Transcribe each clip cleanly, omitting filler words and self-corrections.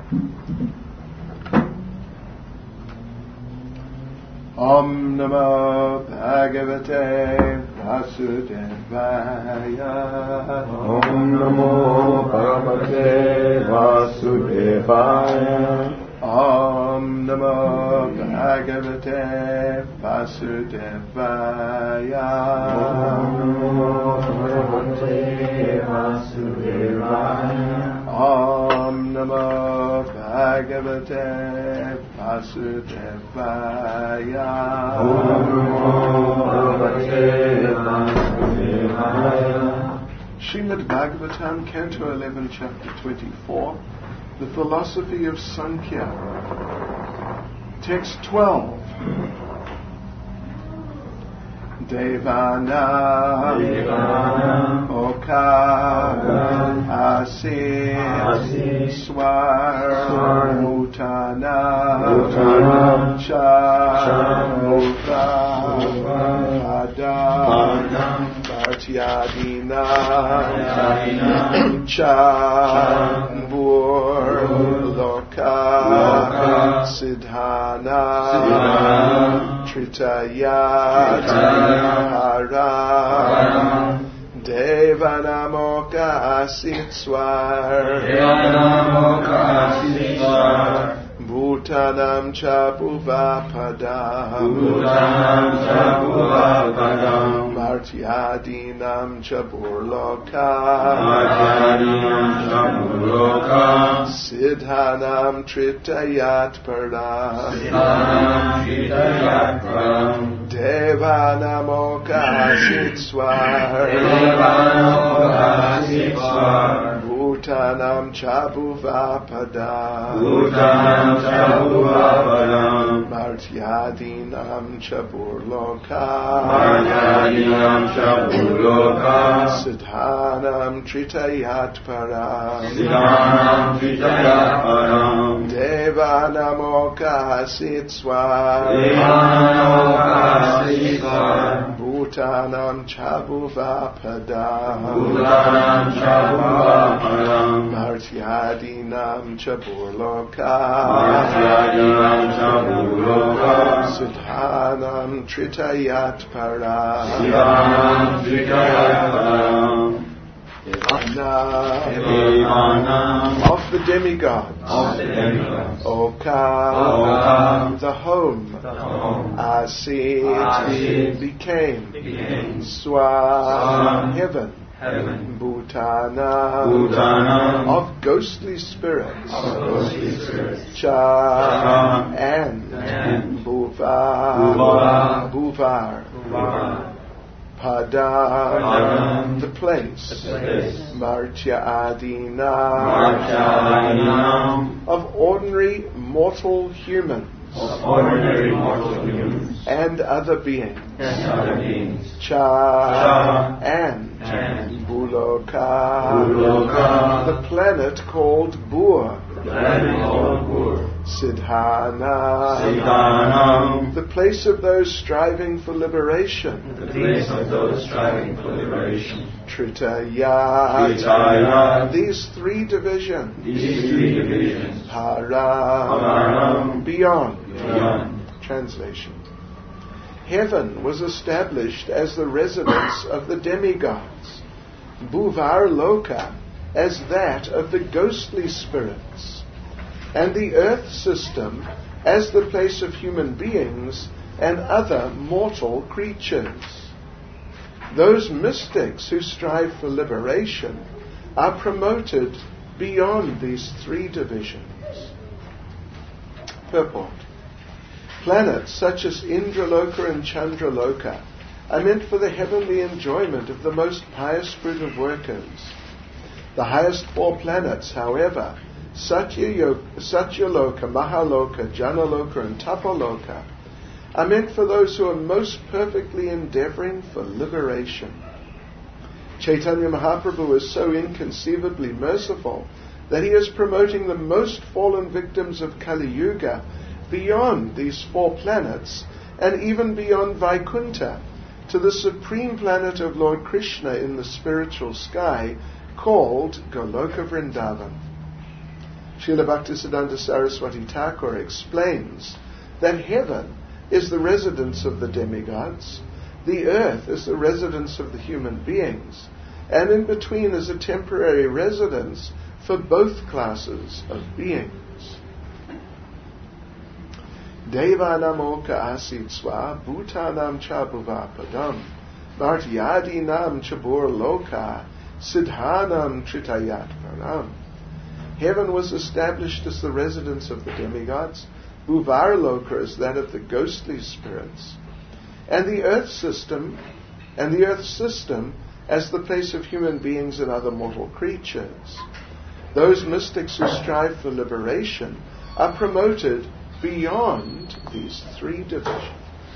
Om Namo Bhagavate Vasudevaya. Om Namo Bhagavate Vasudevaya. Om Namo Bhagavate Vasudevaya. Om Namo Bhagavate Om Vasudevaya. Namo Bhagavate Vasudevaya. Srimad Bhagavatam, Canto 11, Chapter 24, The Philosophy of Sankhya. Text 12. Devana Oka Asin Swar Mutana Cha Adam Bhartiyadina Cha Bur Loka Siddhana Tritayat Haram Devanamoka Asitswar Bhutanam cha Bhuvapadam Martyadinam cha Burloka Siddhanam Tritayat Param Devanamoka Asitswar Bhutanam cha Bhuvapadam Martyadinam cha Burloka Siddhanam Tritayat Param Devanamoka Asitswar Bhutanam cha Bhuvapadam Martyadinam cha Burloka Siddhanam Tritayat Param of the demigods, Oka, the home, Asit, became, Swa, heaven, Bhutana, of ghostly spirits, Cha, and Bhuvar, Padam, the place, Martya Adina, of ordinary mortal humans, and other beings, Cha, and Buloka, the planet called Bur, Siddhana, the place of those striving for liberation, Tritaya, these three divisions, Haram, beyond. Translation. Heaven was established as the residence of the demigods, Bhuvar Loka as that of the ghostly spirits, and the earth system as the place of human beings and other mortal creatures. Those mystics who strive for liberation are promoted beyond these three divisions. Purport. Planets such as Indraloka and Chandraloka are meant for the heavenly enjoyment of the most pious fruit of workers. The highest four planets, however, Satyaloka, Mahaloka, Janaloka and Tapaloka, are meant for those who are most perfectly endeavoring for liberation. Chaitanya Mahaprabhu is so inconceivably merciful that he is promoting the most fallen victims of Kali Yuga beyond these four planets and even beyond Vaikuntha to the supreme planet of Lord Krishna in the spiritual sky called Goloka Vrindavan. Srila Bhaktisiddhanta Saraswati Thakur explains that heaven is the residence of the demigods, the earth is the residence of the human beings, and in between is a temporary residence for both classes of beings. Devanam oka asit swa bhutanam cha bhuvapadam bhartyadinam chabur loka siddhanam tritayat param. Heaven was established as the residence of the demigods, Bhuvarloka is that of the ghostly spirits, and the earth system as the place of human beings and other mortal creatures. Those mystics who strive for liberation are promoted beyond these three divisions.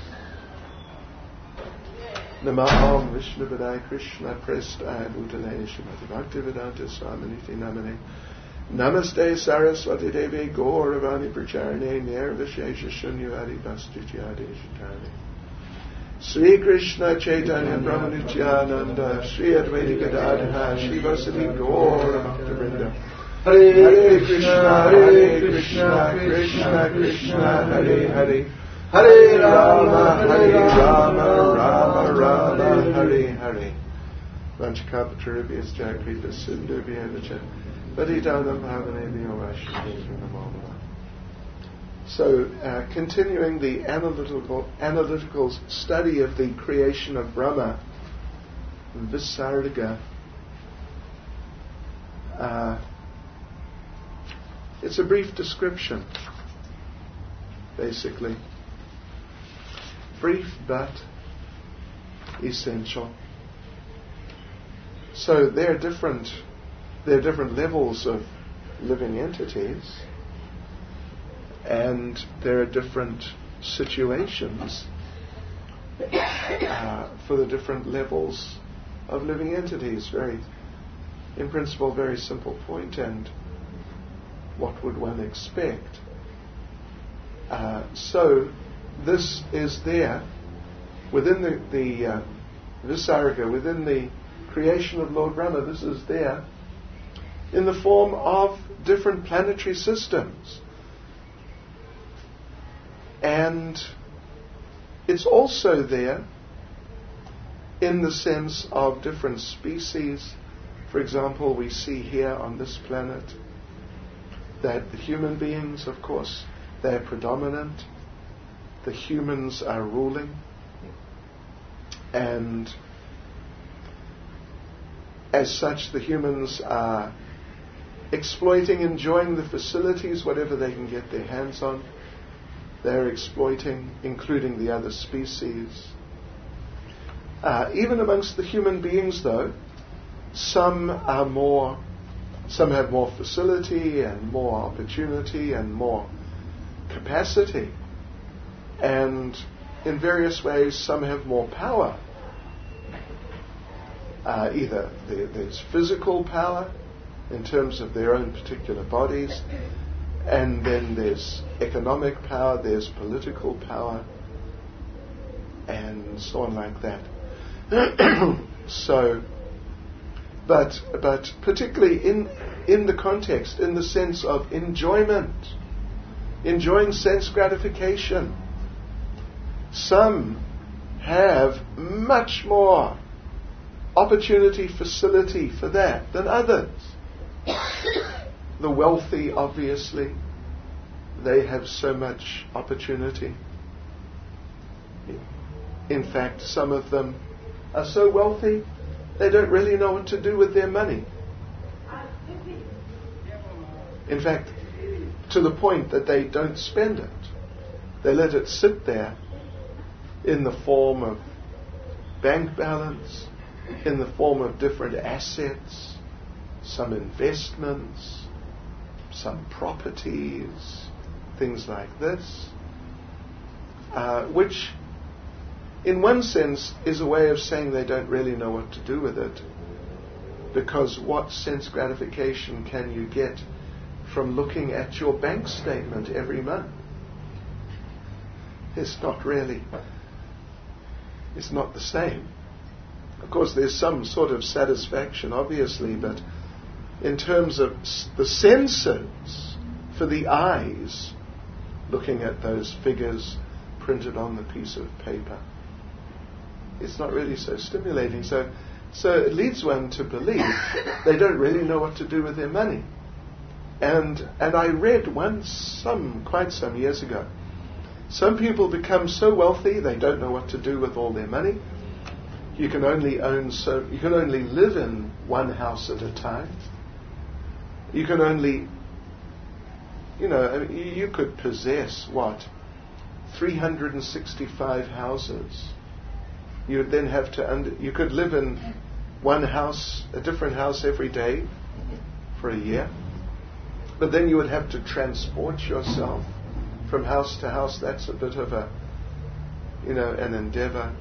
Namah Vishnu Vadai Krishna Prestai Bhutale Shrimati Bhaktivedanta Swaminiti Namane Namaste Saraswati Devi Gauravani Pracharane Nirvishesha Shunyavadi Bhastityade Shitane Sri Krishna Chaitanya Brahmanityananda Sri Advaita Gadadha Shivasati Gauravakta Hare Krishna Krishna Krishna Hare Hare Hare Rama Rama Rama Hare Hare Vanchakapataribhyas Jagrita Sindhubhyavacha Patitanam Bhavanebhyo Vaishnavebhyo Namo Namaha. So, continuing the analytical study of the creation of Brahma, Visarga, it's a brief description, basically. Brief but essential. So there are different levels of living entities, and there are different situations for the different levels of living entities. In principle, very simple point, and what would one expect? So this is there within the Visarga, within the creation of Lord Brahma. This is there in the form of different planetary systems. And it's also there in the sense of different species. For example, we see here on this planet that the human beings, of course, they're predominant. The humans are ruling. And as such, the humans are exploiting, enjoying the facilities, whatever they can get their hands on. They're exploiting, including the other species. Even amongst the human beings, though, some have more facility and more opportunity and more capacity. And in various ways, some have more power. Either there's physical power in terms of their own particular bodies, and then there's economic power, there's political power, and so on like that. So, but particularly in the context, in the sense of enjoyment, enjoying sense gratification, some have much more opportunity, facility for that than others. The wealthy, obviously, they have so much opportunity. In fact, some of them are so wealthy, they don't really know what to do with their money. In fact, to the point that they don't spend it. They let it sit there in the form of bank balance, in the form of different assets, some investments, some properties, things like this, which in one sense is a way of saying they don't really know what to do with it, because what sense gratification can you get from looking at your bank statement every month? It's not the same. Of course, there's some sort of satisfaction, obviously, but in terms of the senses, for the eyes looking at those figures printed on the piece of paper. It's not really so stimulating. So it leads one to believe they don't really know what to do with their money. And I read quite some years ago, some people become so wealthy they don't know what to do with all their money. You can only live in one house at a time. You can only, you could possess 365 houses. You would then have to, you could live in one house, a different house every day for a year. But then you would have to transport yourself from house to house. That's a bit of an endeavor.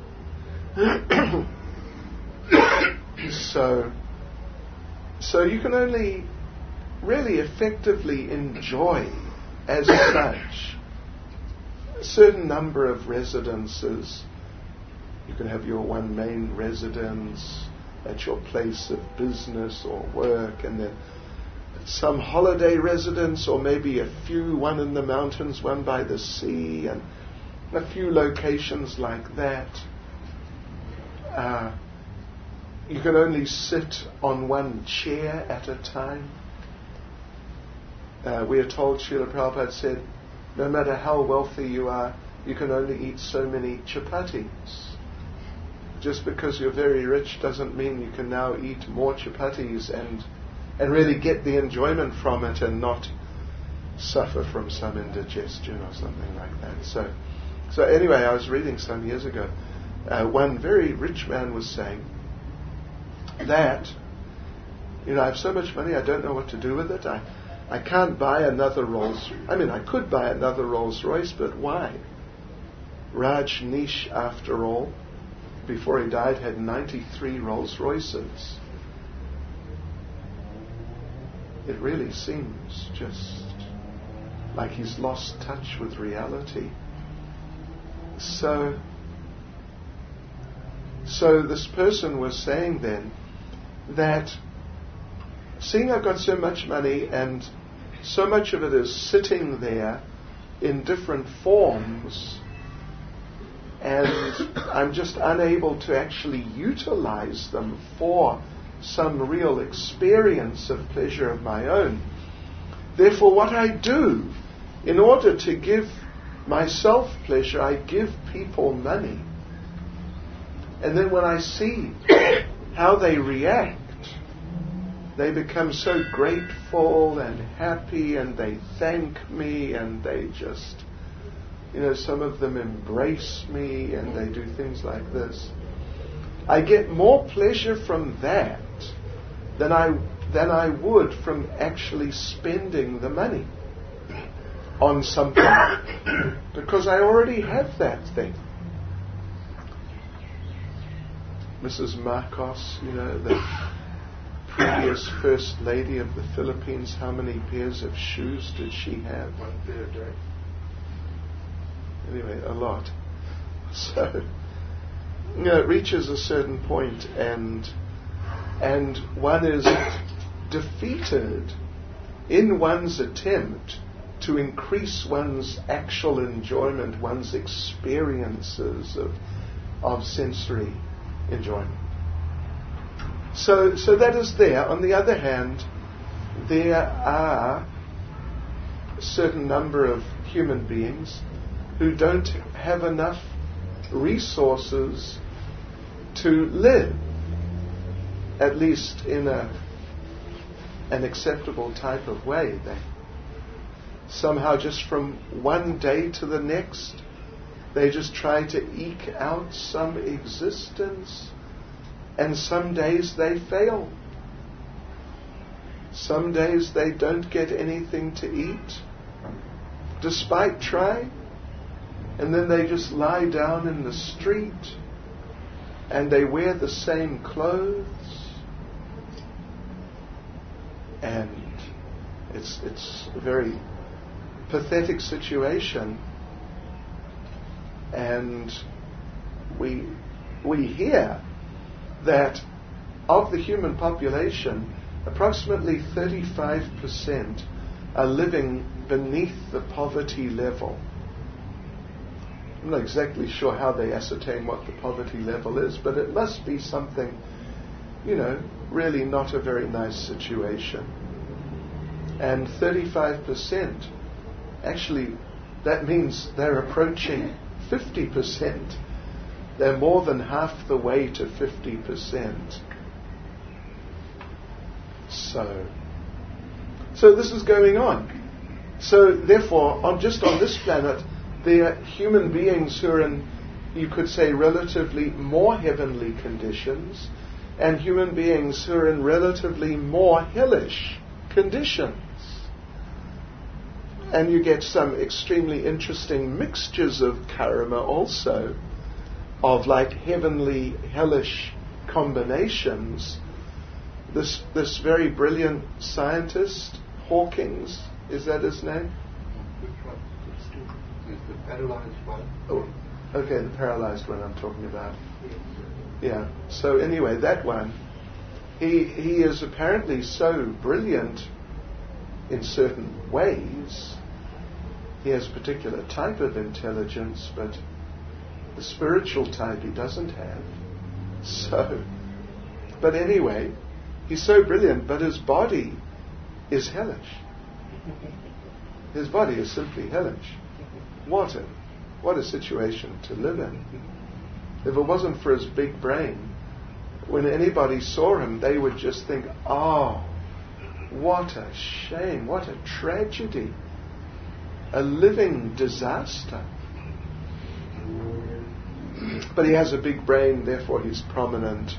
So you can only really effectively enjoy as such a certain number of residences. You can have your one main residence at your place of business or work, and then some holiday residence, or maybe one in the mountains, one by the sea, and a few locations like that. You can only sit on one chair at a time. We are told, Srila Prabhupada said, no matter how wealthy you are, you can only eat so many chapatis. Just because you're very rich doesn't mean you can now eat more chapatis and really get the enjoyment from it and not suffer from some indigestion or something like that. So anyway, I was reading some years ago, one very rich man was saying that, I have so much money, I don't know what to do with it. I can't buy another I could buy another Rolls Royce, but why? Rajneesh, after all, before he died, had 93 Rolls Royces. It really seems just like he's lost touch with reality. So this person was saying then that seeing I've got so much money and so much of it is sitting there in different forms, and I'm just unable to actually utilize them for some real experience of pleasure of my own. Therefore, what I do, in order to give myself pleasure, I give people money. And then when I see how they react, they become so grateful and happy, and they thank me, and they just, some of them embrace me, and they do things like this. I get more pleasure from that than I would from actually spending the money on something, because I already have that thing. Mrs. Marcos, the previous First Lady of the Philippines, how many pairs of shoes did she have? One pair, right? Anyway, a lot. So, it reaches a certain point, and one is defeated in one's attempt to increase one's actual enjoyment, one's experiences of sensory enjoyment. So that is there. On the other hand, there are a certain number of human beings who don't have enough resources to live, at least in an acceptable type of way. They somehow, just from one day to the next, they just try to eke out some existence, and some days they fail. Some days they don't get anything to eat, despite trying. And then they just lie down in the street, and they wear the same clothes, and it's a very pathetic situation. And we hear that of the human population, approximately 35% are living beneath the poverty level. I'm not exactly sure how they ascertain what the poverty level is, but it must be something, really not a very nice situation. And 35%, actually, that means they're approaching 50%. They're more than half the way to 50%. So this is going on. So therefore, on this planet, there are human beings who are in, you could say, relatively more heavenly conditions, and human beings who are in relatively more hellish conditions. And you get some extremely interesting mixtures of karma also, of like heavenly, hellish combinations. This very brilliant scientist, Hawkins, is that his name? Which one? Is the paralyzed one? Oh, okay, the paralyzed one I'm talking about. Yeah. So anyway, that one, he is apparently so brilliant in certain ways. He has a particular type of intelligence, but the spiritual type he doesn't have. So, but anyway, he's so brilliant, but his body is hellish. His body is simply hellish. What a situation to live in. If it wasn't for his big brain, when anybody saw him, they would just think, oh, what a shame, what a tragedy, a living disaster. But he has a big brain, therefore he's prominent.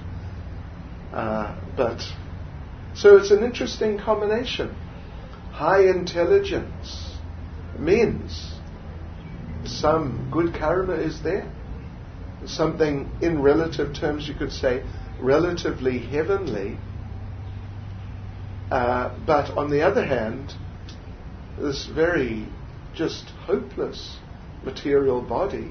So it's an interesting combination. High intelligence means some good karma is there. Something in relative terms you could say relatively heavenly. But on the other hand, this very just hopeless material body.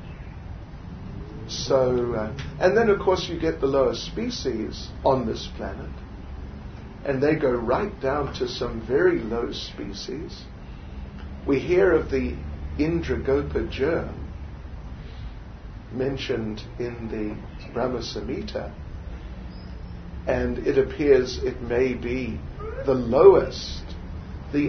So, and then of course you get the lower species on this planet, and they go right down to some very low species. We hear of the Indragopa germ mentioned in the Brahma Samhita, and it appears it may be the lowest, the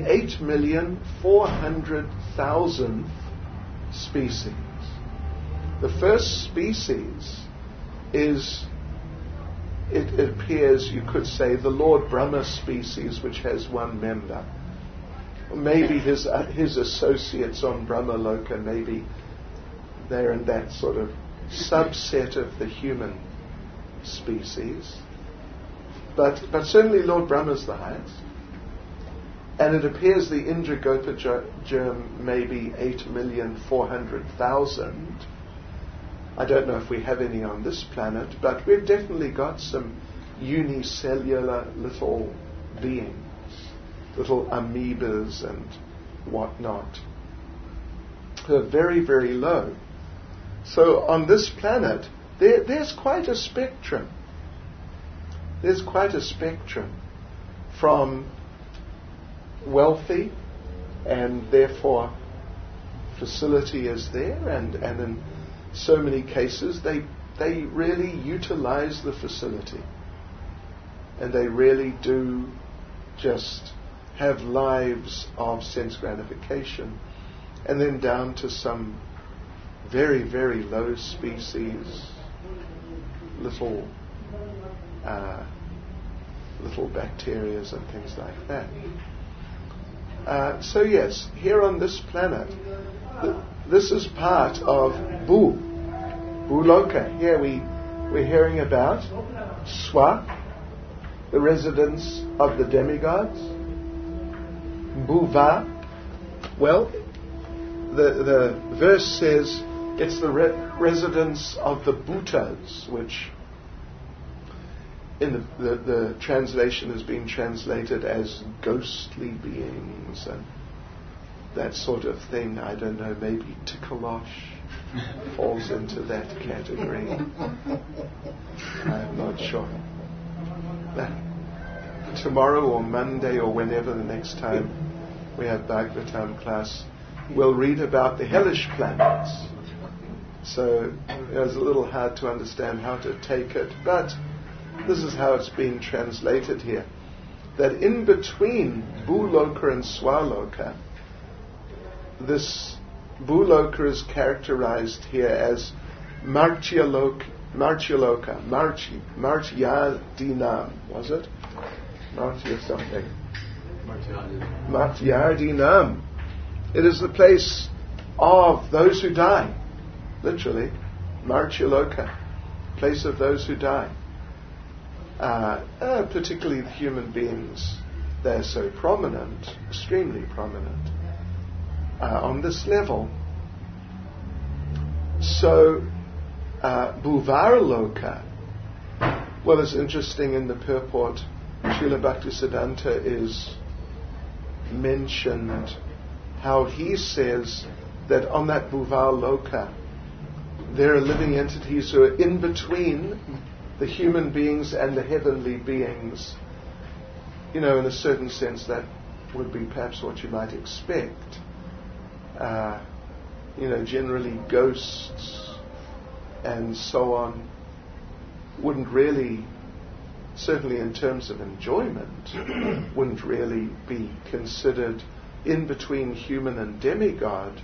8,400,000th species. The first species is, it appears, you could say, the Lord Brahma species, which has one member. Maybe his associates on Brahma Loka, maybe they're in that sort of subset of the human species. But certainly Lord Brahma's the highest. And it appears the Indragopa germ may be 8,400,000. I don't know if we have any on this planet, but we've definitely got some unicellular little beings, little amoebas and whatnot, who are very, very low. So on this planet, there's quite a spectrum. There's quite a spectrum from wealthy, and therefore facility is there, and in so many cases they really utilize the facility, and they really do just have lives of sense gratification, and then down to some very, very low species, little bacterias and things like that. So yes, here on this planet, this is part of Bhuloka. Here we're hearing about Swa, the residence of the demigods. Bhuva, well, the verse says it's the residence of the Bhutas, which in the translation has been translated as ghostly beings and that sort of thing. I don't know, maybe Tikalosh falls into that category. I'm not sure. Tomorrow or Monday or whenever the next time we have Bhagavatam class, we'll read about the hellish planets. So it's a little hard to understand how to take it, but this is how it's being translated here. That in between Bhuloka and Swaloka, this Bhuloka is characterized here as Martyaloka, Martyardinam, was it? Martya something. Martyardinam. It is the place of those who die. Literally, Martyaloka, place of those who die. Particularly the human beings, they're so prominent, extremely prominent, on this level. So, Bhuvarloka, well, it's interesting in the purport, Srila Bhaktisiddhanta is mentioned how he says that on that Bhuvarloka, there are living entities who are in between the human beings and the heavenly beings. In a certain sense that would be perhaps what you might expect. Generally ghosts and so on wouldn't really, certainly in terms of enjoyment, wouldn't really be considered in between human and demigod.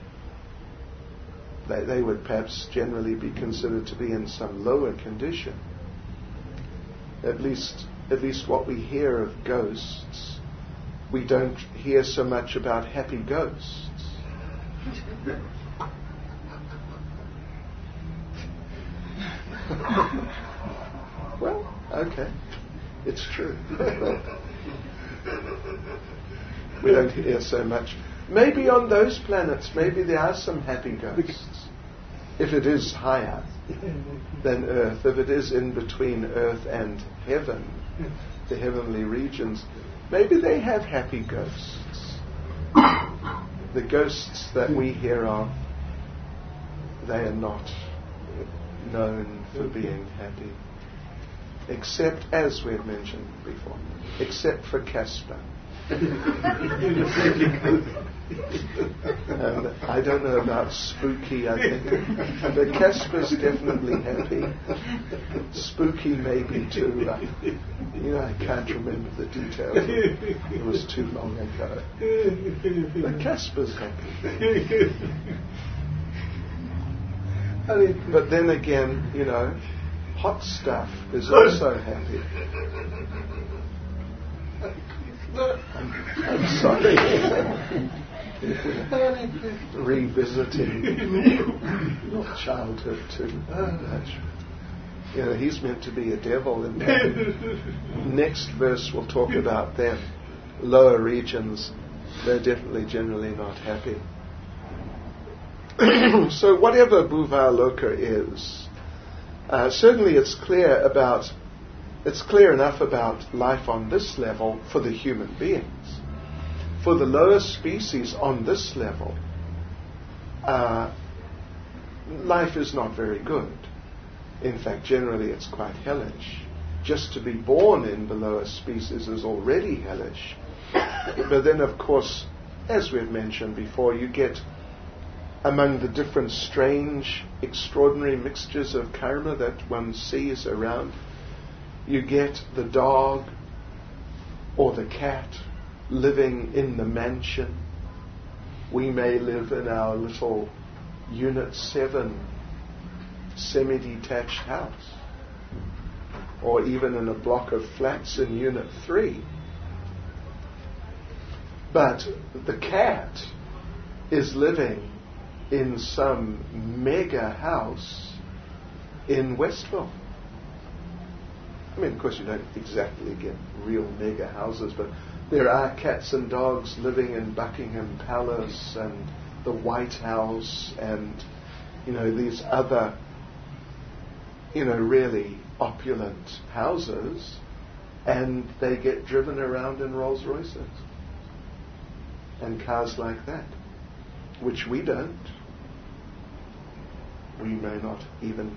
They would perhaps generally be considered to be in some lower condition. At least what we hear of ghosts, we don't hear so much about happy ghosts. Well, okay, it's true. We don't hear so much. Maybe on those planets, maybe there are some happy ghosts. If it is higher than Earth, if it is in between Earth and heaven, the heavenly regions, maybe they have happy ghosts. The ghosts that we hear of, they are not known for being happy. Except, as we've mentioned before, except for Casper. And I don't know about Spooky, I think. But Casper's definitely happy. Spooky maybe too. I can't remember the details. It was too long ago. But Casper's happy. But then again, hot stuff is also happy. I'm sorry. Revisiting your childhood too much. He's meant to be a devil, and next verse we'll talk about them. Lower regions, they're definitely generally not happy. So whatever Bhuvarloka is, certainly it's clear enough about life on this level for the human beings. For the lower species on this level, life is not very good. In fact, generally it's quite hellish. Just to be born in the lower species is already hellish. But then, of course, as we've mentioned before, you get among the different strange, extraordinary mixtures of karma that one sees around, you get the dog or the cat living in the mansion. We may live in our little Unit 7 semi-detached house, or even in a block of flats in Unit 3. But the cat is living in some mega house in Westville. I mean, of course, you don't exactly get real mega houses, but there are cats and dogs living in Buckingham Palace and the White House and, these other, really opulent houses, and they get driven around in Rolls Royces and cars like that, which we don't. We may not even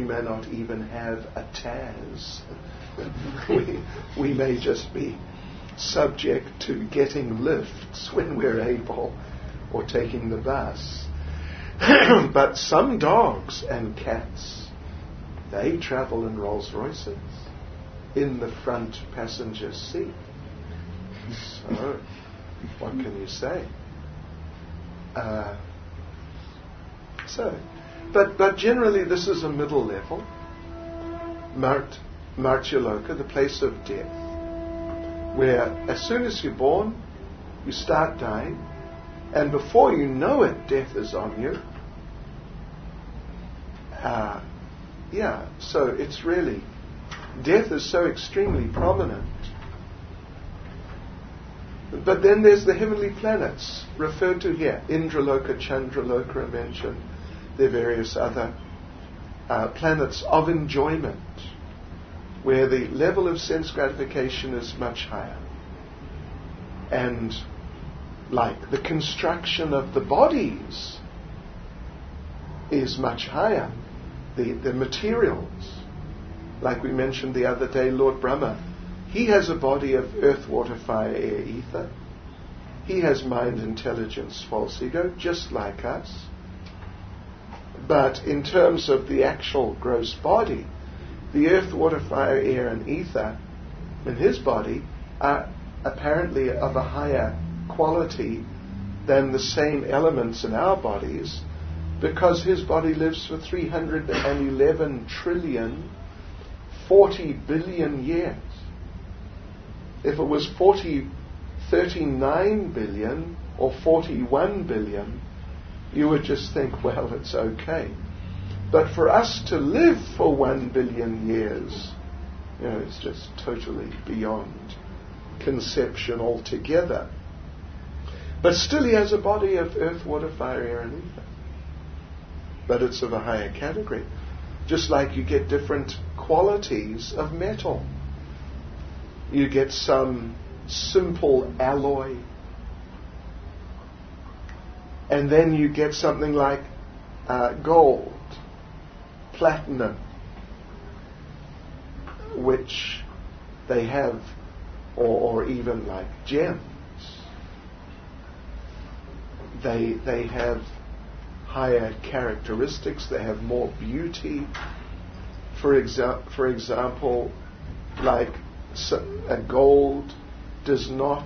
have a Taz. we may just be subject to getting lifts when we're able, or taking the bus. But some dogs and cats, they travel in Rolls Royces in the front passenger seat. So, what can you say? But generally this is a middle level. Martyaloka, the place of death, where as soon as you're born, you start dying, and before you know it, death is on you. So it's really, death is so extremely prominent. But then there's the heavenly planets referred to here. Indraloka, Chandraloka are mentioned. There are various other planets of enjoyment, where the level of sense gratification is much higher. And like the construction of the bodies is much higher. The materials, like we mentioned the other day, Lord Brahma, he has a body of earth, water, fire, air, ether. He has mind, intelligence, false ego, just like us. But in terms of the actual gross body, the earth, water, fire, air, and ether in his body are apparently of a higher quality than the same elements in our bodies, because his body lives for 311 trillion, 40 billion years. If it was 39 billion or 41 billion, you would just think, well, it's okay. But for us to live for 1 billion years, it's just totally beyond conception altogether. But still he has a body of earth, water, fire, air, and ether. But it's of a higher category. Just like you get different qualities of metal. You get some simple alloy, and then you get something like gold, platinum, which they have, or even like gems. They have higher characteristics. They have more beauty. For example, like a gold does not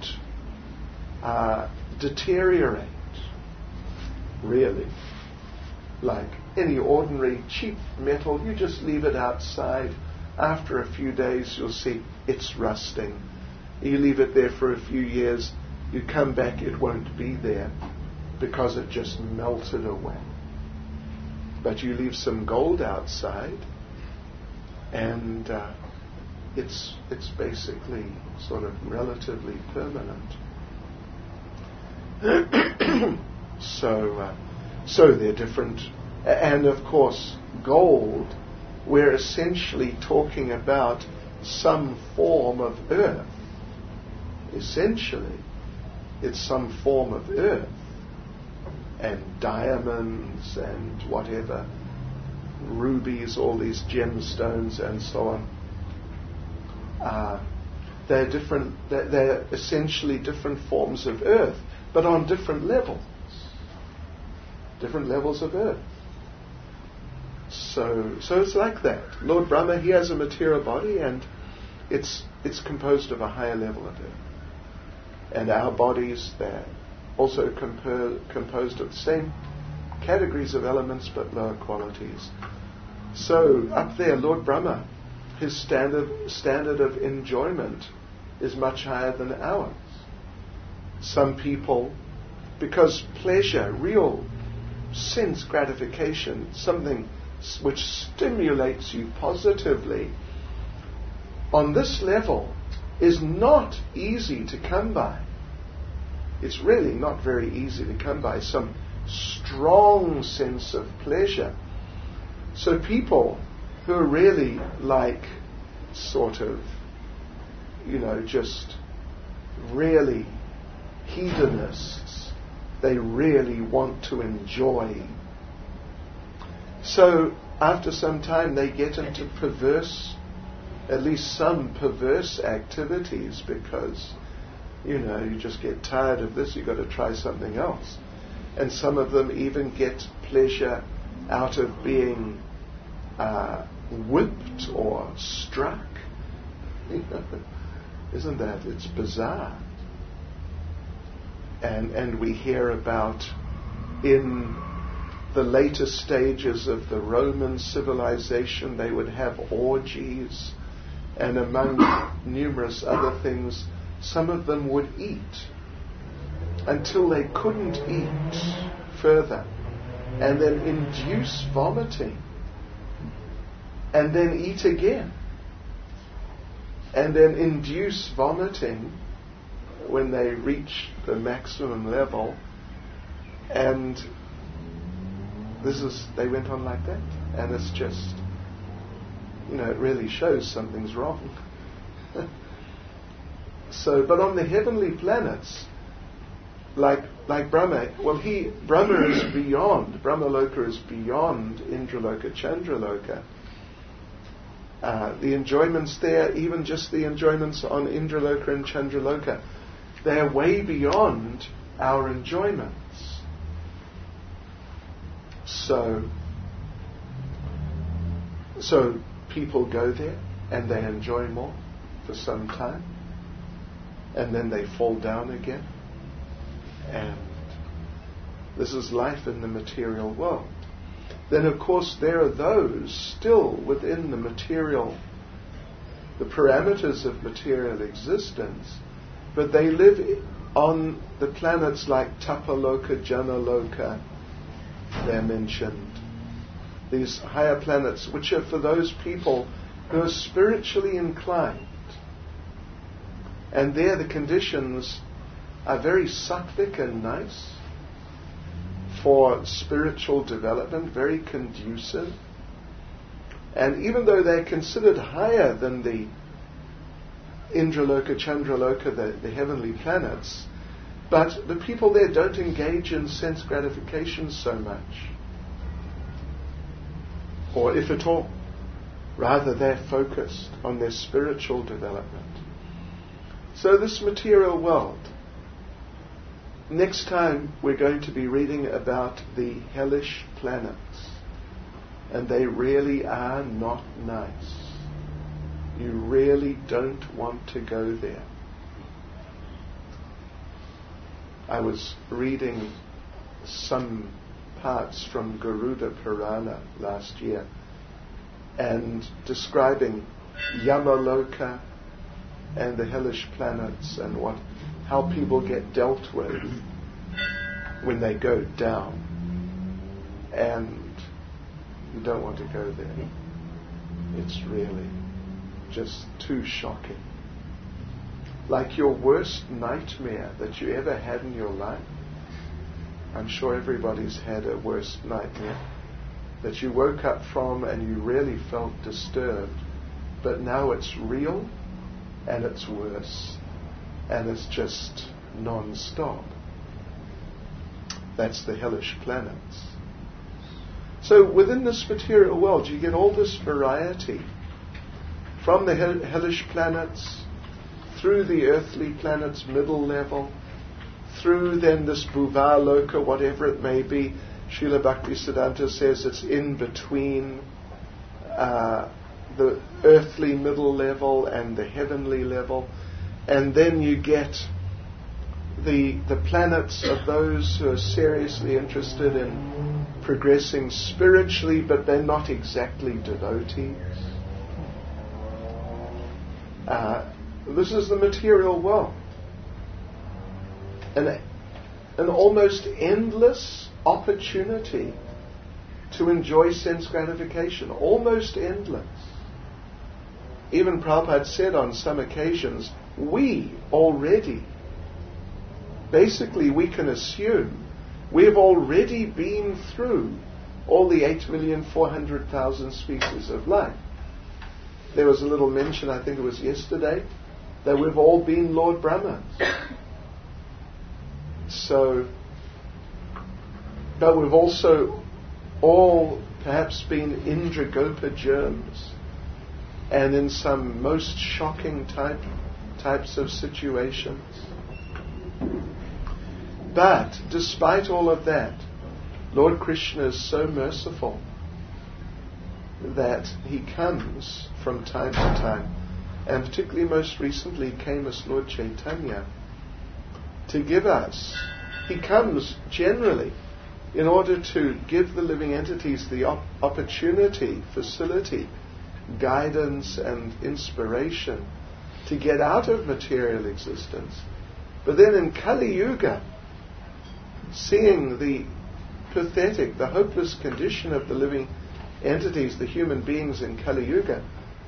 deteriorate, really. Like any ordinary cheap metal, you just leave it outside. After a few days, you'll see it's rusting. You leave it there for a few years, you come back, it won't be there, because it just melted away. But you leave some gold outside, and it's basically sort of relatively permanent. So they're different. And of course, gold, we're essentially talking about some form of earth. Essentially, it's some form of earth. And diamonds and whatever, rubies, all these gemstones and so on. They're different. They're essentially different forms of earth, but on different levels. Different levels of earth. So it's like that. Lord Brahma, he has a material body, and it's composed of a higher level of earth. And our bodies, they're also composed of the same categories of elements but lower qualities. So up there, Lord Brahma, his standard of enjoyment is much higher than ours. Some people, because pleasure, real sense gratification, something which stimulates you positively, on this level is not easy to come by. It's really not very easy to come by, some strong sense of pleasure. So people who are really like sort of, just really hedonists, they really want to enjoy. So after some time they get into perverse, at least some perverse activities, because You just get tired of this, you've got to try something else. And some of them even get pleasure out of being whipped or struck. Isn't that? It's bizarre. And we hear about in the later stages of the Roman civilization, they would have orgies, and among numerous other things, some of them would eat until they couldn't eat further, and then induce vomiting, and then eat again, and then induce vomiting when they reach the maximum level. And they went on like that, and it's just, it really shows something's wrong. But on the heavenly planets, like Brahma, Brahma is beyond, Brahmaloka is beyond Indraloka, Chandraloka. The enjoyments there, even just the enjoyments on Indraloka and Chandraloka, they're way beyond our enjoyments. So people go there and they enjoy more for some time, and then they fall down again. And this is life in the material world. Then of course there are those still within the parameters of material existence, but they live on the planets like Tapaloka, Janaloka, they're mentioned. These higher planets, which are for those people who are spiritually inclined. And there the conditions are very sattvic and nice for spiritual development, very conducive. And even though they're considered higher than the Indraloka, Chandraloka, the heavenly planets, but the people there don't engage in sense gratification so much, or if at all. Rather, they're focused on their spiritual development. So this material world. Next time we're going to be reading about the hellish planets, and they really are not nice. You really don't want to go there. I was reading some parts from Garuda Purana last year and describing Yamaloka and the hellish planets and how people get dealt with when they go down. And you don't want to go there. It's really just too shocking. Like your worst nightmare that you ever had in your life. I'm sure everybody's had a worst nightmare that you woke up from and you really felt disturbed, but now it's real and it's worse and it's just non-stop. That's the hellish planets. So within this material world you get all this variety from the hellish planets through the earthly planets, middle level, through then this Bhuvaloka, whatever it may be. Srila Bhaktisiddhanta says it's in between the earthly middle level and the heavenly level. And then you get the planets of those who are seriously interested in progressing spiritually, but they're not exactly devotees. This is the material world. An almost endless opportunity to enjoy sense gratification. Almost endless. Even Prabhupada said on some occasions, we can assume we have already been through all the 8,400,000 species of life. There was a little mention, I think it was yesterday, that we've all been Lord Brahmas. But we've also all perhaps been Indragopa germs, and in some most shocking types of situations. But despite all of that, Lord Krishna is so merciful that he comes from time to time, and particularly most recently came as Lord Chaitanya to give us. He comes generally in order to give the living entities the opportunity, facility, guidance and inspiration to get out of material existence. But then in Kali Yuga, seeing the pathetic, the hopeless condition of the living entities, the human beings in Kali Yuga,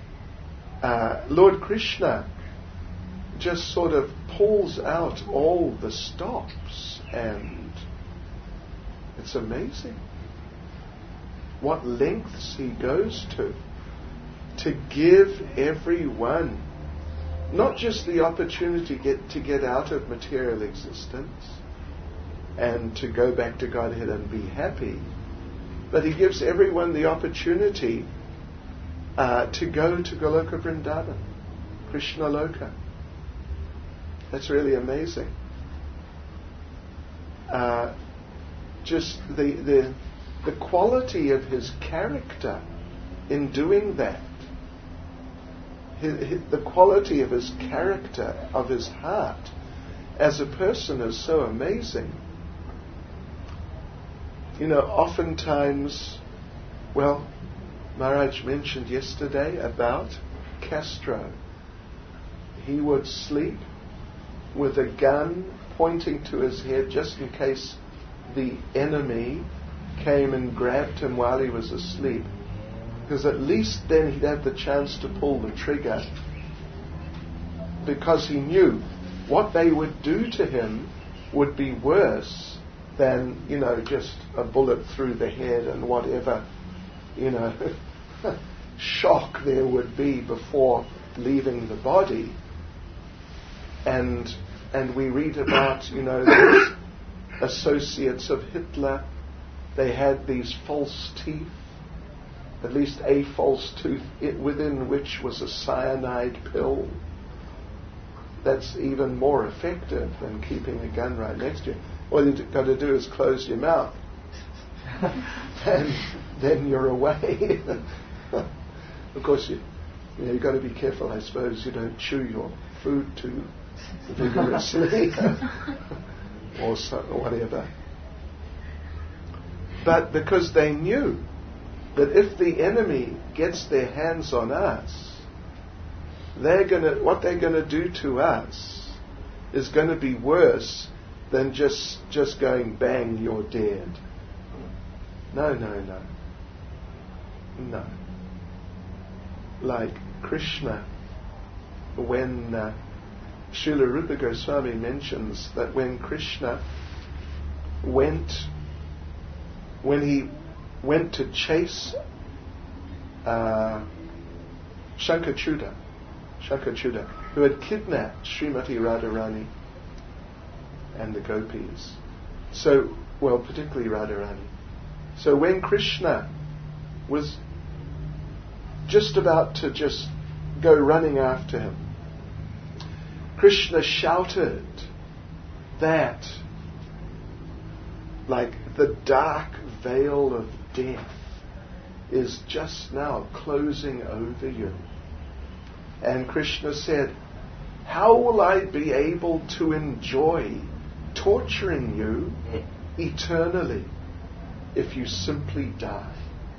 Lord Krishna just sort of pulls out all the stops, and it's amazing what lengths he goes to give everyone not just the opportunity to get out of material existence and to go back to Godhead and be happy, but he gives everyone the opportunity to go to Goloka Vrindavan, Krishna Loka. That's really amazing. Just the quality of his character in doing that, the quality of his character, of his heart as a person is so amazing. You know, oftentimes, well, Maharaj mentioned yesterday about Castro. He would sleep with a gun pointing to his head just in case the enemy came and grabbed him while he was asleep, because at least then he'd have the chance to pull the trigger, because he knew what they would do to him would be worse than, you know, just a bullet through the head and whatever, you know, shock there would be before leaving the body. And we read about, you know, these associates of Hitler. They had these false teeth, at least a false tooth within which was a cyanide pill. That's even more effective than keeping a gun right next to you. All you've got to do is close your mouth, and then you're away. Of course, you've got to be careful, I suppose, you don't chew your food too vigorously or whatever. But because they knew that if the enemy gets their hands on us, what they're gonna do to us is going to be worse than just going, bang, you're dead. No. Like Krishna, when Srila Rupa Goswami mentions that when Krishna when he went to chase Shankachuda, who had kidnapped Srimati Radharani and the gopis. So, well, particularly Radharani. So when Krishna was just about to just go running after him, Krishna shouted that, like, the dark veil of death is just now closing over you. And Krishna said, how will I be able to enjoy torturing you eternally if you simply die?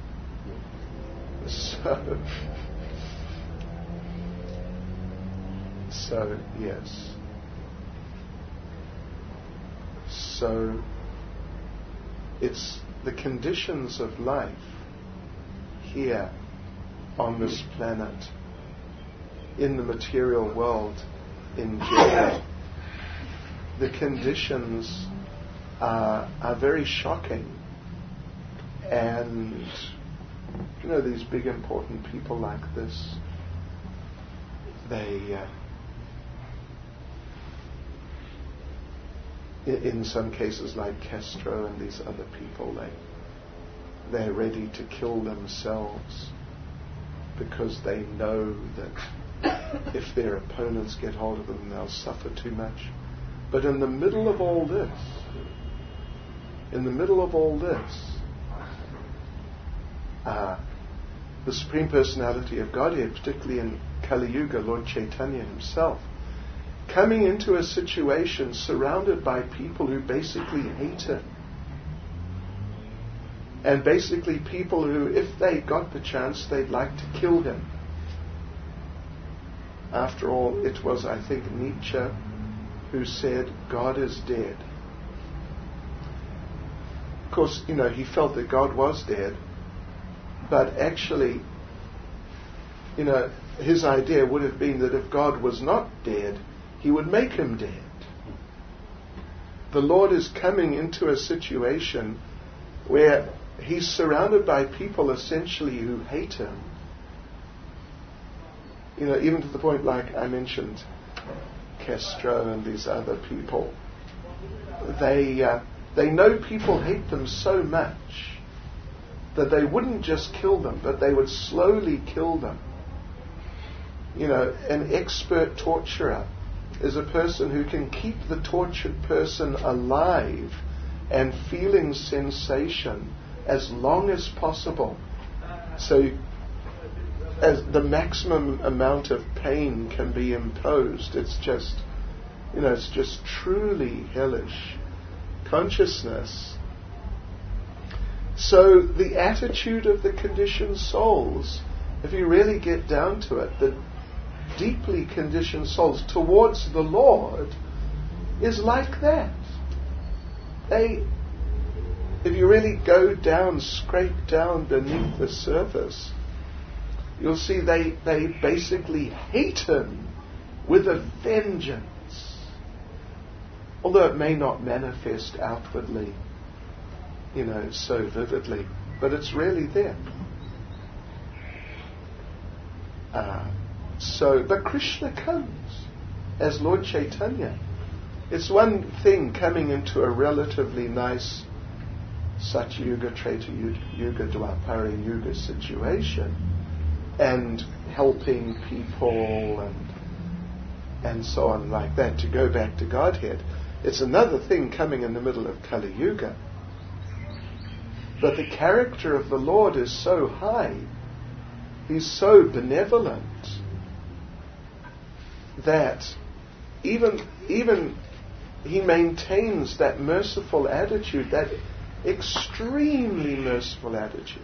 So yes. So it's the conditions of life here on this planet, in the material world in general. The conditions are very shocking, and you know, these big important people like this, they in some cases like Castro and these other people, they're ready to kill themselves because they know that if their opponents get hold of them, they'll suffer too much. But in the middle of all this, the Supreme Personality of Godhead, particularly in Kali Yuga, Lord Chaitanya himself, coming into a situation surrounded by people who basically hate him. And basically people who, if they got the chance, they'd like to kill him. After all, it was, I think, Nietzsche who said, God is dead. Of course, he felt that God was dead, but actually, his idea would have been that if God was not dead, he would make him dead. The Lord is coming into a situation where he's surrounded by people essentially who hate him. Even to the point, like I mentioned, Castro and these other people, they know people hate them so much that they wouldn't just kill them, but they would slowly kill them. An expert torturer is a person who can keep the tortured person alive and feeling sensation as long as possible. So as the maximum amount of pain can be imposed. It's just truly hellish consciousness. So the attitude of the conditioned souls, if you really get down to it, the deeply conditioned souls towards the Lord is like that. If you really go down, scrape down beneath the surface, you'll see they basically hate him with a vengeance. Although it may not manifest outwardly, so vividly, but it's really there. But Krishna comes as Lord Chaitanya. It's one thing coming into a relatively nice Satyuga, Treta Yuga, Dwapara Yuga situation and helping people and so on like that to go back to Godhead. It's another thing coming in the middle of Kali Yuga. But the character of the Lord is so high, he's so benevolent, that even he maintains that merciful attitude, that extremely merciful attitude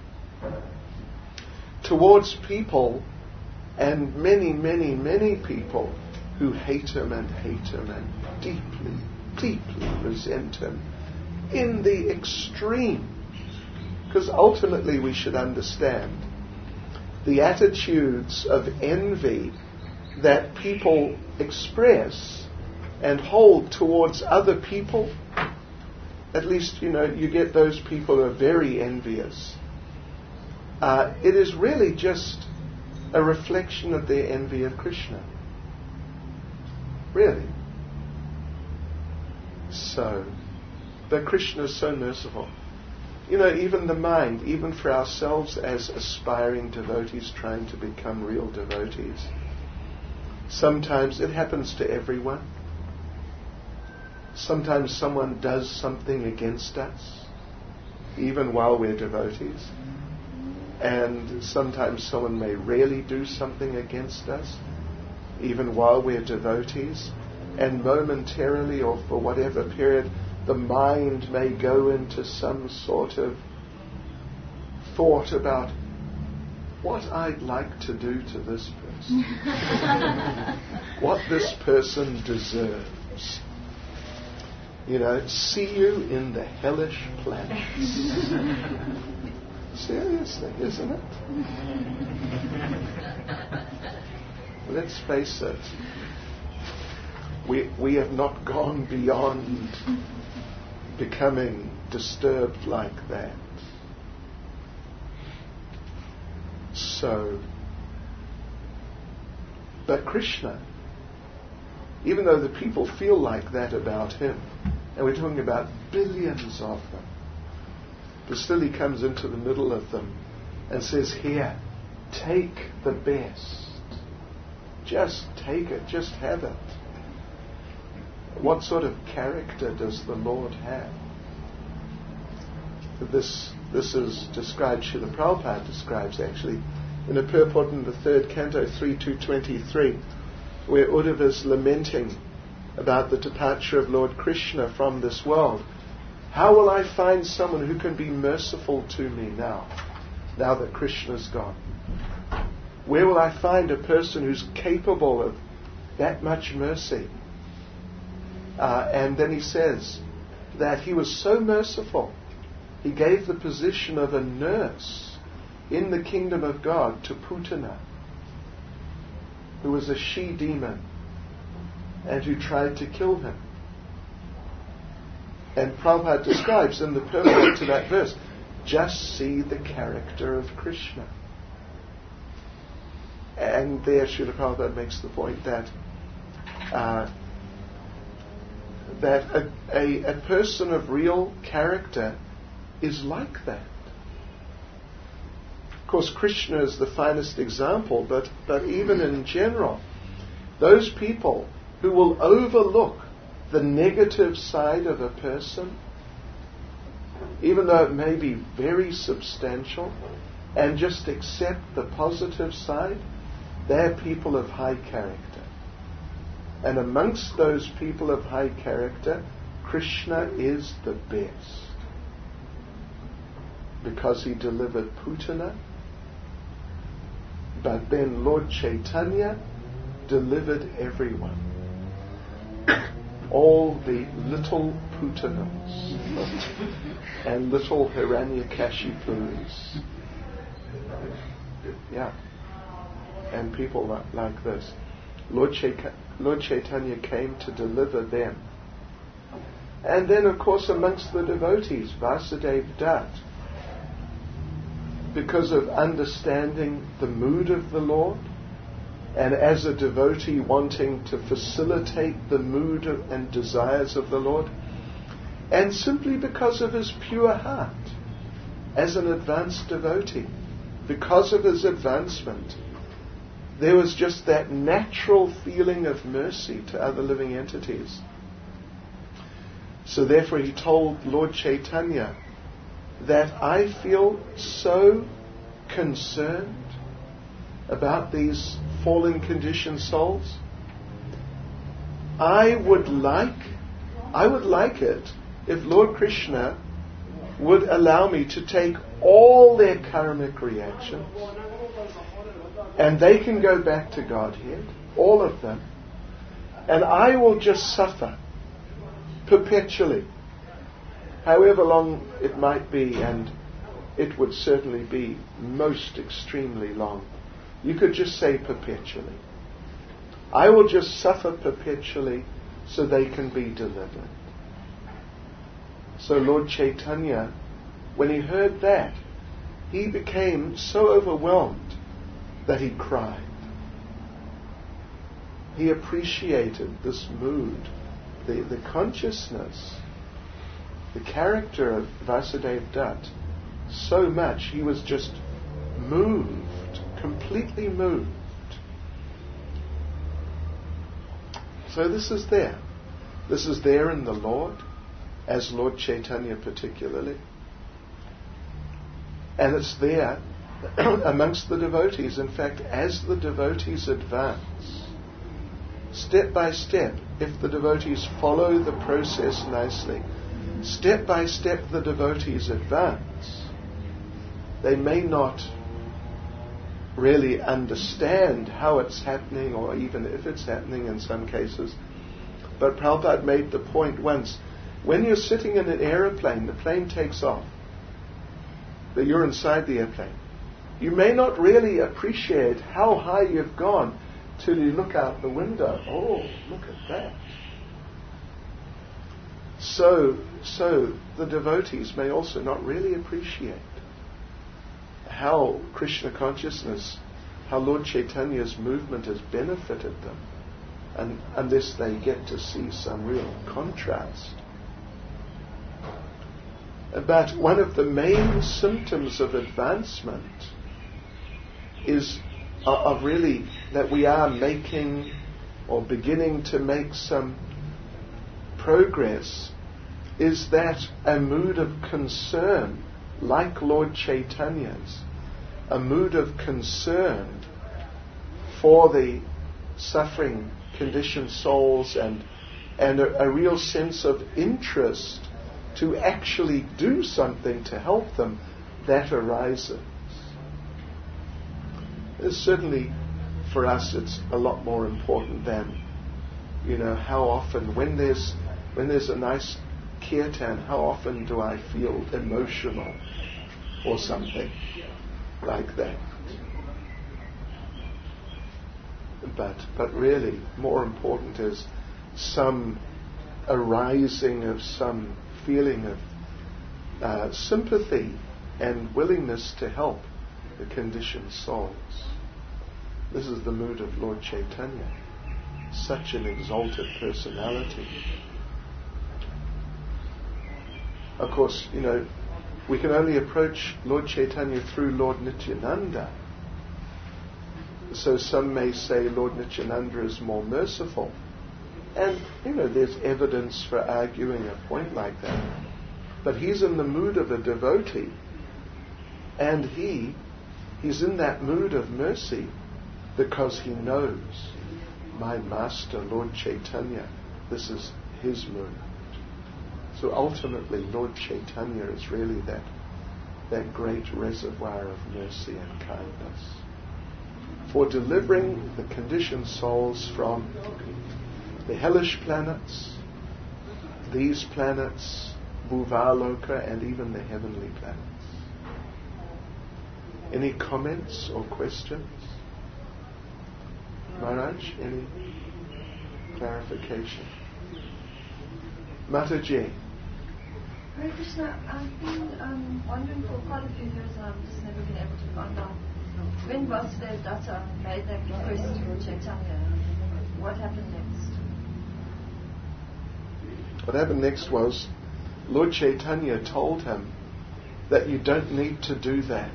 towards people, and many, many, many people who hate him and deeply, deeply resent him in the extreme. Because ultimately we should understand the attitudes of envy that people express and hold towards other people. At least, you get those people who are very envious. It is really just a reflection of their envy of Krishna. Really. But Krishna is so merciful. Even the mind, even for ourselves as aspiring devotees trying to become real devotees, sometimes it happens to everyone. Sometimes someone does something against us, even while we're devotees. And sometimes someone may really do something against us, even while we're devotees. And momentarily, or for whatever period, the mind may go into some sort of thought about what I'd like to do to this person. What this person deserves. See you in the hellish planets. Seriously, isn't it? Let's face it. We have not gone beyond becoming disturbed like that. But Krishna, even though the people feel like that about him, and we're talking about billions of them, but still he comes into the middle of them and says, here, take the best. Just take it, just have it. what sort of character does the Lord have? This is described, Srila Prabhupada describes actually, in a purport in the 3rd canto, 3.2.23, where Uddhava is lamenting about the departure of Lord Krishna from this world. How will I find someone who can be merciful to me now that Krishna's gone? Where will I find a person who's capable of that much mercy? And then he says that he was so merciful, he gave the position of a nurse in the kingdom of God to Putana, who was a she-demon and who tried to kill him. And Prabhupada describes in the purport to that verse, just see the character of Krishna. And there Srila Prabhupada makes the point that a person of real character is like that. Of course, Krishna is the finest example, but even in general, those people who will overlook the negative side of a person, even though it may be very substantial, and just accept the positive side, they're people of high character. And amongst those people of high character, Krishna is the best. Because he delivered Putana, but then Lord Chaitanya delivered everyone. All the little Putanas and little Hiranyakashipu's. Yeah. And people like this. Lord Chaitanya came to deliver them. And then, of course, amongst the devotees, Vasudeva Dutt, because of understanding the mood of the Lord, and as a devotee wanting to facilitate the mood and desires of the Lord, and simply because of his pure heart, as an advanced devotee, because of his advancement, there was just that natural feeling of mercy to other living entities. So therefore he told Lord Chaitanya that I feel so concerned about these fallen conditioned souls. I would like it if Lord Krishna would allow me to take all their karmic reactions and they can go back to Godhead, all of them, and I will just suffer perpetually, however long it might be, and it would certainly be most extremely long. You could just say perpetually. I will just suffer perpetually so they can be delivered. So Lord Chaitanya, when he heard that, he became so overwhelmed that he cried. He appreciated this mood, the consciousness, the character of Vasudeva Dutt so much. He was just moved, completely moved. So this is there. This is there in the Lord, as Lord Chaitanya particularly. And it's there amongst the devotees. In fact, as the devotees advance, step by step, if the devotees follow the process nicely, step by step the devotees advance. They may not really understand how it's happening, or even if it's happening in some cases. But Prabhupada made the point once, when you're sitting in an aeroplane, the plane takes off, that you're inside the airplane. You may not really appreciate how high you've gone till you look out the window. Oh, look at that. So the devotees may also not really appreciate how Krishna consciousness, how Lord Chaitanya's movement has benefited them, and unless they get to see some real contrast. But one of the main symptoms of advancement is of really that we are making or beginning to make some progress is that a mood of concern, like Lord Chaitanya's, a mood of concern for the suffering conditioned souls and a real sense of interest to actually do something to help them, that arises. Certainly for us it's a lot more important than, how often, when there's a nice kirtan, how often do I feel emotional or something like that. But really, more important is some arising of some feeling of sympathy and willingness to help the conditioned souls. This is the mood of Lord Chaitanya, such an exalted personality. Of course, we can only approach Lord Chaitanya through Lord Nityananda. So some may say Lord Nityananda is more merciful. And, there's evidence for arguing a point like that. But he's in the mood of a devotee. And he's in that mood of mercy because he knows, my master, Lord Chaitanya, this is his mood. So ultimately, Lord Chaitanya is really that great reservoir of mercy and kindness for delivering the conditioned souls from the hellish planets, these planets, Bhuvaloka, and even the heavenly planets. Any comments or questions? Maharaj, any clarification? Mataji. Hare Krishna, I've been wondering for quite a few years and I've just never been able to find out when Vasudeva Datta made that request for Chaitanya, what happened next? What happened next was Lord Chaitanya told him that you don't need to do that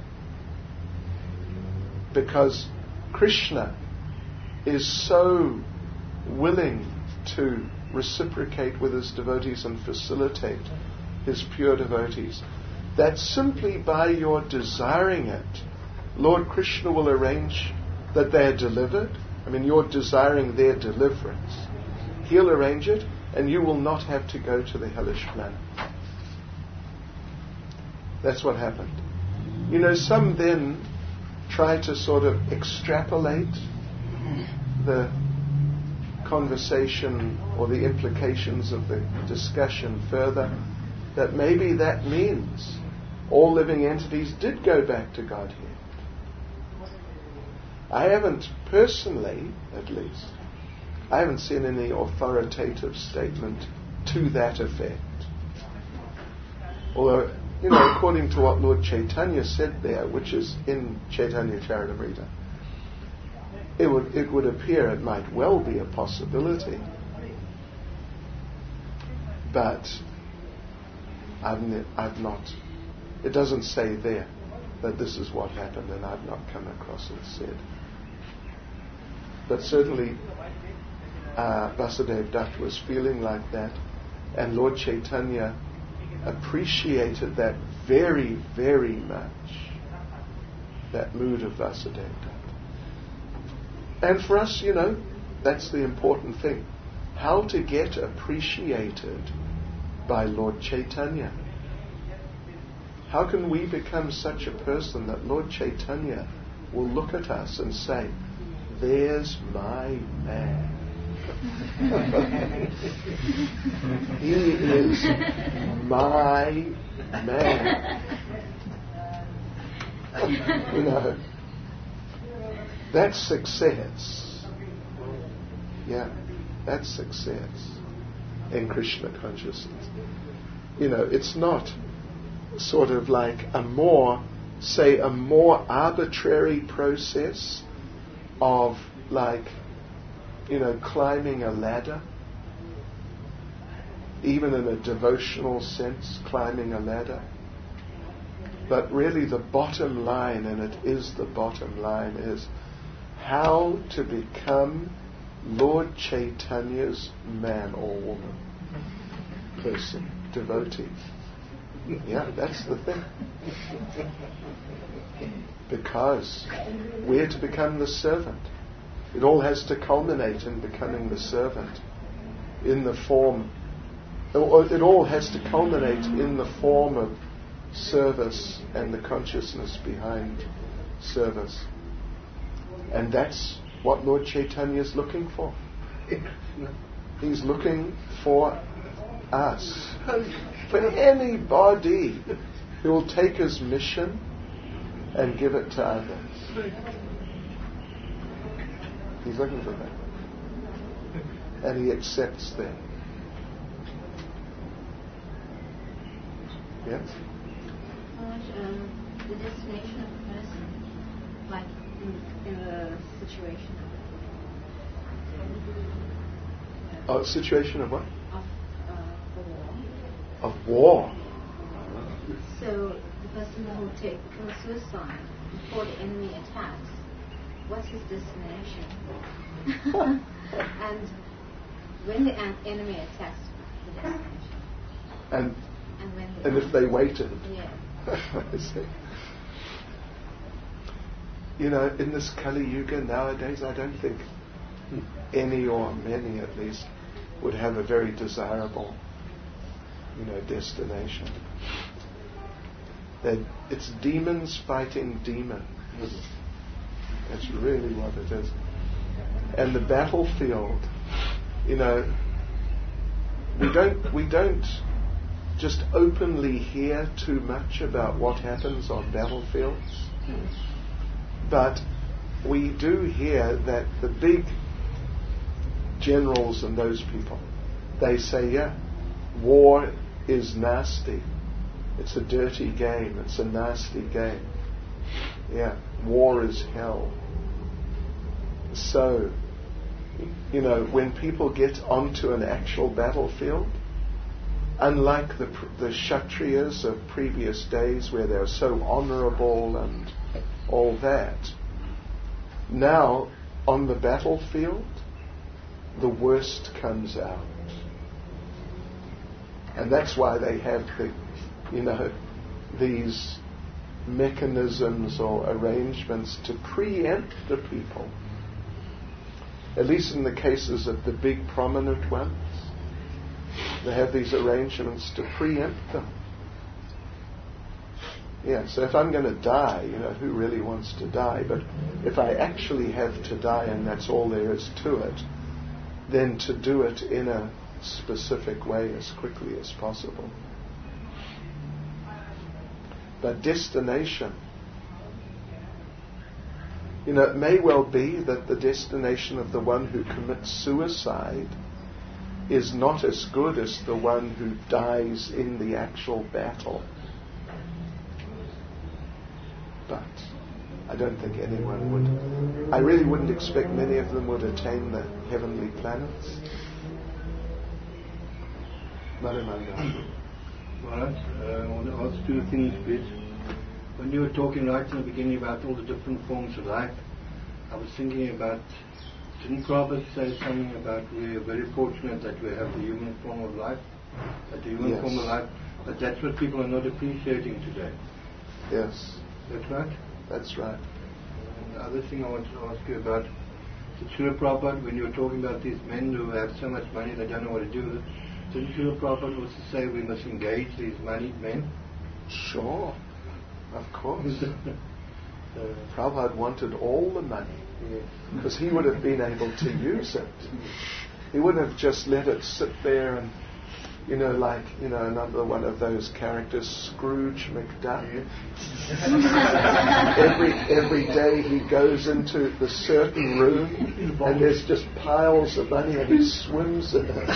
because Krishna is so willing to reciprocate with his devotees and facilitate his pure devotees that simply by your desiring it, Lord Krishna will arrange that they are delivered. You're desiring their deliverance. He'll arrange it and you will not have to go to the hellish planet. That's what happened. Some then try to sort of extrapolate the conversation or the implications of the discussion further, that maybe that means all living entities did go back to Godhead. I haven't personally, at least, I haven't seen any authoritative statement to that effect. Although, according to what Lord Chaitanya said there, which is in Chaitanya Charitamrita, it would appear it might well be a possibility. But I've not, it doesn't say there that this is what happened, and I've not come across it said. But certainly Vasudeva Dutt was feeling like that, and Lord Chaitanya appreciated that very, very much, that mood of Vasudeva Dutt. And for us, that's the important thing. How to get appreciated by Lord Chaitanya. How can we become such a person that Lord Chaitanya will look at us and say, there's my man. He is my man. That's success. Yeah, that's success in Krishna consciousness. It's not sort of like a more arbitrary process of climbing a ladder, even in a devotional sense, climbing a ladder. But really the bottom line, and it is the bottom line, is how to become Lord Chaitanya's man or woman. person, devotee. Yeah, that's the thing. Because we're to become the servant. It all has to culminate in becoming the servant in the form. It all has to culminate in the form of service and the consciousness behind service. And that's what Lord Chaitanya is looking for. He's looking for us. For anybody who will take his mission and give it to others. He's looking for that. And he accepts that. Yes? The destination of the person, like in a situation Oh, situation of what? of war. Of war. So the person who commits suicide before the enemy attacks, what's his destination? And when the enemy attacks, the destination. And if they waited. Yeah. I see. You know, in this Kali Yuga nowadays, I don't think any or many at least would have a very desirable, destination. That it's demons fighting demons. That's really what it is. And the battlefield, we don't just openly hear too much about what happens on battlefields, but we do hear that the big generals and those people, they say, war is nasty. It's a dirty game. It's a nasty game. Yeah, war is hell. So, when people get onto an actual battlefield, unlike the Kshatriyas of previous days where they're so honorable and all that, now on the battlefield, the worst comes out. And that's why they have these mechanisms or arrangements to preempt the people. At least in the cases of the big prominent ones, they have these arrangements to preempt them. Yeah, so if I'm going to die, who really wants to die? But if I actually have to die and that's all there is to it, then to do it in a specific way as quickly as possible. But destination, it may well be that the destination of the one who commits suicide is not as good as the one who dies in the actual battle. But I don't think anyone would. I really wouldn't expect many of them would attain the heavenly planets. Mahamanda. Maharaj, I want to ask two things, please. When you were talking right in the beginning about all the different forms of life, I was thinking about, didn't Prabhupada say something about we're very fortunate that we have the human form of life? That the human form of life, but that's what people are not appreciating today. Yes. That's right? That's right. And the other thing I wanted to ask you about, Srila Prabhupada, when you were talking about these men who have so much money they don't know what to do with it, didn't Srila Prabhupada also say we must engage these moneyed men? Sure. Of course. Prabhupada wanted all the money because he would have been able to use it. He wouldn't have just let it sit there and, another one of those characters, Scrooge McDuck. every day he goes into the certain room and there's just piles of money and he swims in it.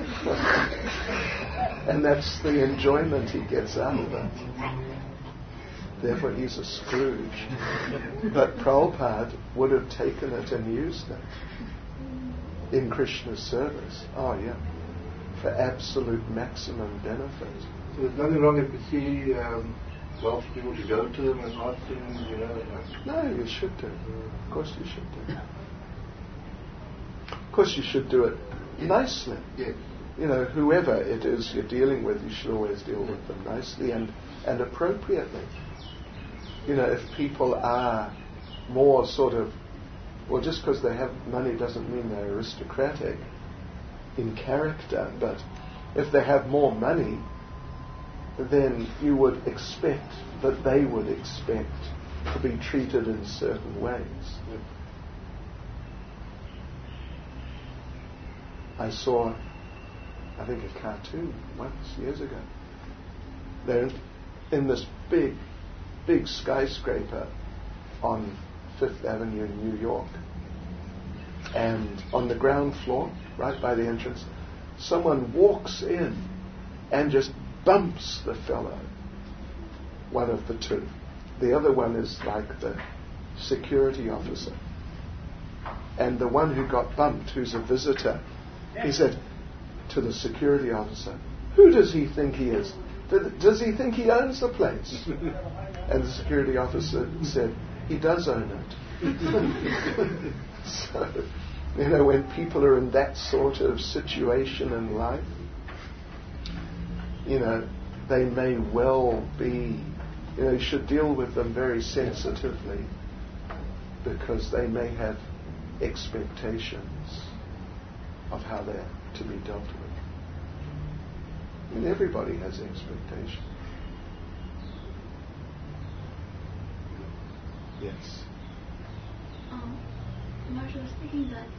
And that's the enjoyment he gets out of it. Therefore he's a Scrooge. But Prabhupada would have taken it and used it in Krishna's service. Oh yeah. For absolute maximum benefit. So there's nothing wrong if you see wealthy people to go to them and ask them, No, you should do. Of course you should do. Of course you should do it nicely. Yes. whoever it is you're dealing with, you should always deal with them nicely and appropriately. If people are more sort of, well, just because they have money doesn't mean they're aristocratic in character, but if they have more money, then you would expect that they would expect to be treated in certain ways. I saw, I think, a cartoon once, years ago. They're in this big skyscraper on Fifth Avenue in New York. And on the ground floor, right by the entrance, someone walks in and just bumps the fellow, one of the two. The other one is like the security officer. And the one who got bumped, who's a visitor, he said to the security officer, "Who does he think he is? Does he think he owns the place?" And the security officer said, "He does own it." So, when people are in that sort of situation in life, they may well be, you should deal with them very sensitively, because they may have expectations of how they're to be dealt with. Everybody has expectations. Yes. Marsha was thinking that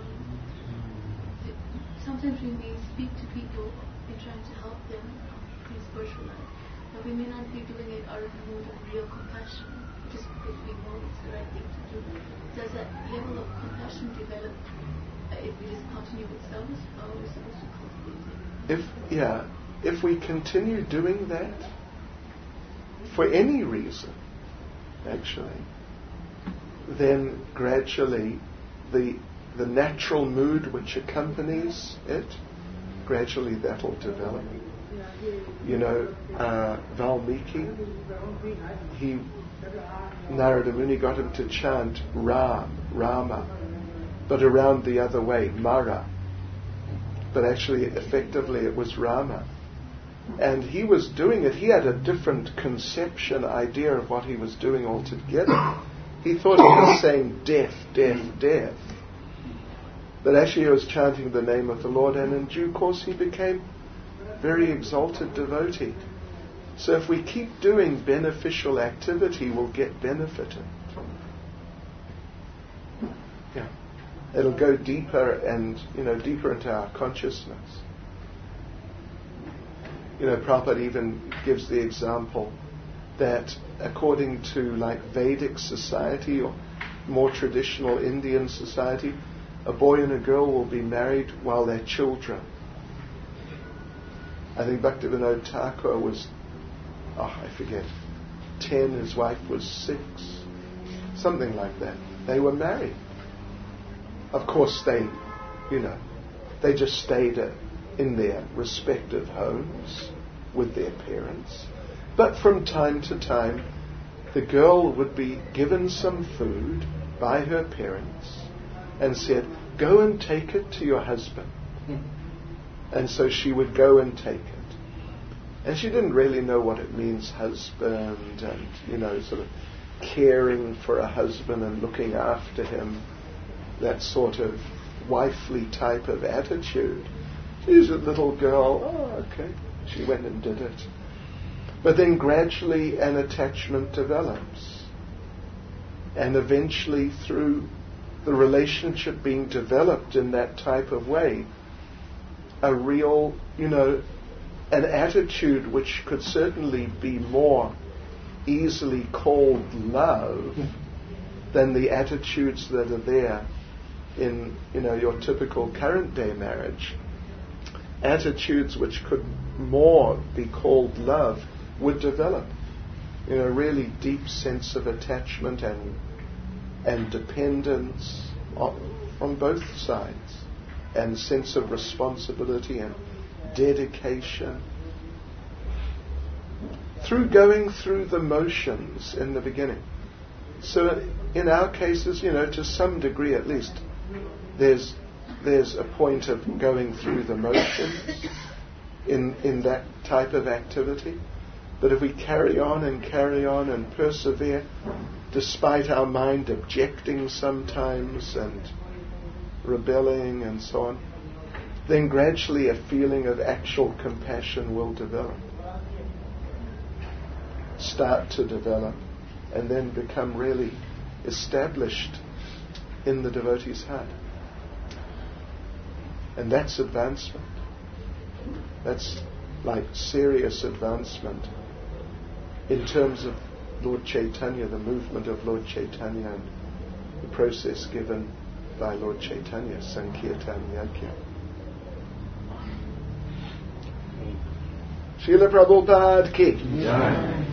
sometimes we may speak to people in trying to help them in spiritual life, but we may not be doing it out of a mood of real compassion, just because we know it's the right thing to do. Does that level of compassion develop if we just continue with service, or are we supposed to cultivate it? If we continue doing that, for any reason, actually, then gradually the natural mood which accompanies it, gradually that'll develop. Valmiki, Narada Muni got him to chant Rama, but around the other way, Mara. But actually, effectively, it was Rama. And he was doing it, he had a different idea of what he was doing altogether. He thought he was saying death, death, death. But actually he was chanting the name of the Lord, and in due course he became very exalted devotee. So if we keep doing beneficial activity, we'll get benefited. Yeah. It'll go deeper and, deeper into our consciousness. Prabhupada even gives the example that according to Vedic society or more traditional Indian society, a boy and a girl will be married while they're children. I think Bhaktivinoda Thakur was, I forget, 10, his wife was 6, something like that. They were married. Of course they just stayed in their respective homes with their parents. But from time to time, the girl would be given some food by her parents and said, "Go and take it to your husband." And so she would go and take it. And she didn't really know what it means, husband, and, sort of caring for a husband and looking after him, that sort of wifely type of attitude. She's a little girl, okay. She went and did it. But then gradually an attachment develops. And eventually, through the relationship being developed in that type of way, a real, an attitude which could certainly be more easily called love than the attitudes that are there in, your typical current day marriage. Attitudes which could more be called love would develop. A really deep sense of attachment and dependence on both sides, and sense of responsibility and dedication. Through going through the motions in the beginning. So in our cases, to some degree at least, there's there's a point of going through the motions in that type of activity. But if we carry on and persevere, despite our mind objecting sometimes and rebelling and so on, then gradually a feeling of actual compassion will start to develop, and then become really established in the devotee's heart. And that's advancement. That's like serious advancement in terms of Lord Chaitanya, the movement of Lord Chaitanya, and the process given by Lord Chaitanya, Sankirtan Yajna. Srila Prabhupada ki.